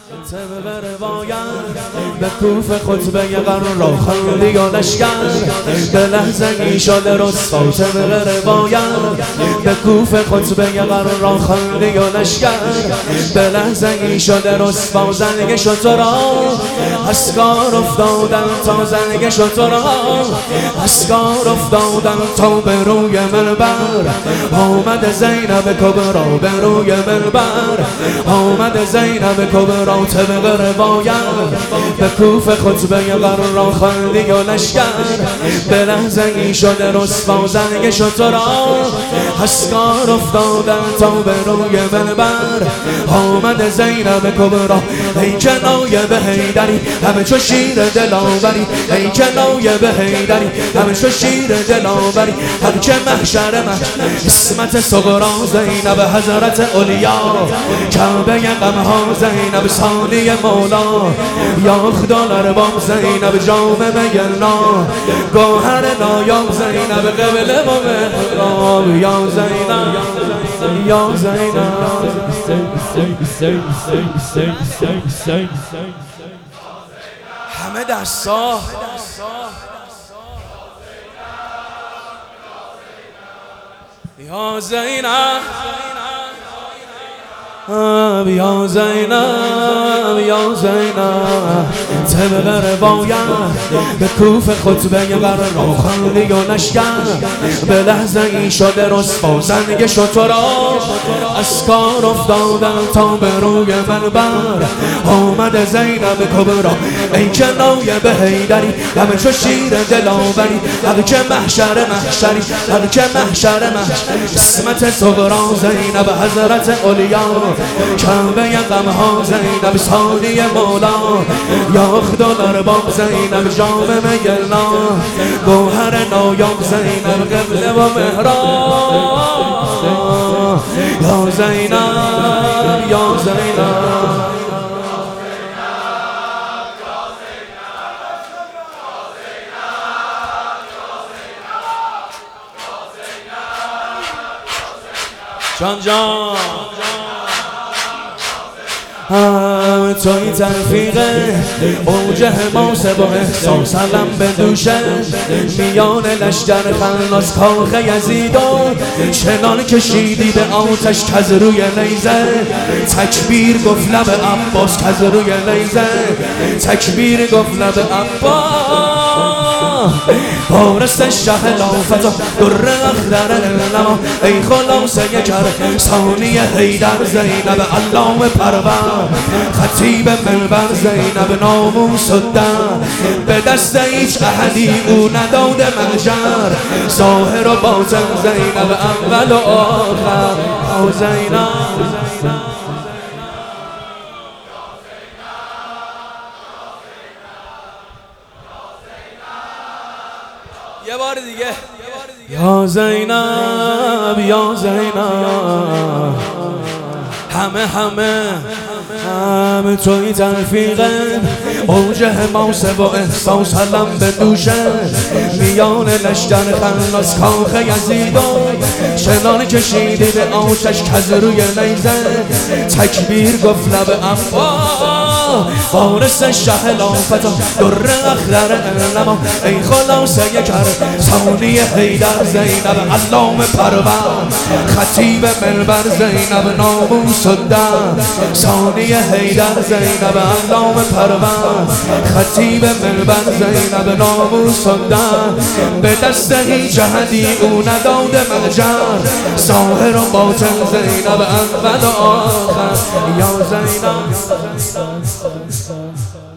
طبق روایت به کوف خطبه قرار خاندی و لشکر به لحظه شده رسوا. طبق روایت به کوف خطبه قرار خاندی و لشکر به لحظه شده رسوا. زنگ شد تو را از کار افتادن تا زنگ شد تو را از کار افتادن تا به روی منبر آمد زینب کبرا. به روی منبر آمد زینب کبرا. طبق روایت به کوف خطبه قرار خاندی و لشکر به لحظه ای شده رسوا. زنگ شد تو را از کار افتادن تا به روی منبر آمد زینب کبرا. ای که نایب حیدری همه چو شیر دلاوری. ای که نایب حیدری همه چو شیر دلاوری. هر که محشر اسمت صغرا زینب حضرت علیا کعبه غمها زینب ثانی مولا. یا خدا الارباب زینب جام مینا گوهر نایاب زینب قبله و محراب. یا زینب یا زینب همه دستا یا زینب یا زینب یا زینب. طبق روایت به کوف خطبه قرار خاندی و لشکر به لحظه ای شده رسوا. زنگ شد تو را از کار افتادن تا به روی منبر آمد زینب کبرا. ای که نایب حیدری همه چو شیر دلاوری. هر که محشر هر که محشر اسمت صغرا زینب حضرت علیا کعبه غمها زینب ثانی مولا. یا خدا الارباب زینب جام مینا گوهر نایاب زینب قبله و محراب. یا زینب یا زینب جان جان توی تلفیقه اوج حماسه با احساس علم به دوشه میان لشکر خلاص کاخ یزیدا چنان کشیدی به آتش کز روی نیزه. تکبیر گفت لب عباس کز روی نیزه. تکبیر گفت لب عباس پارست شه لافتا در اخدر نما. ای خلاصه کر ثانی حیدر زینب علام پرور خطیب منبر زینب ناموس الدم به دست هیچ احدی او نداده محشر. ظاهر و باطن زینب اول و آخر. او زینب یه بار دیگه یا زینب یا زینب همه توی تلفیقه اوج حماسه با احساس علم به دوشه میان لشکر خلاص کاخ یزیدا چنان کشیدی به آتش کز روی نیزه. تکبیر گفت لب عباس فارس شه لافتا در اخدر نما. ای خلاصه کر ثانی حیدر زینب علام پرور خطیب منبر زینب ناموس الدم. ثانی حیدر زینب علام پرور خطیب منبر زینب ناموس الدم به دست هیچ احدی او نداده محشر. ظاهر و باطن زینب اول و آخر. یا زینب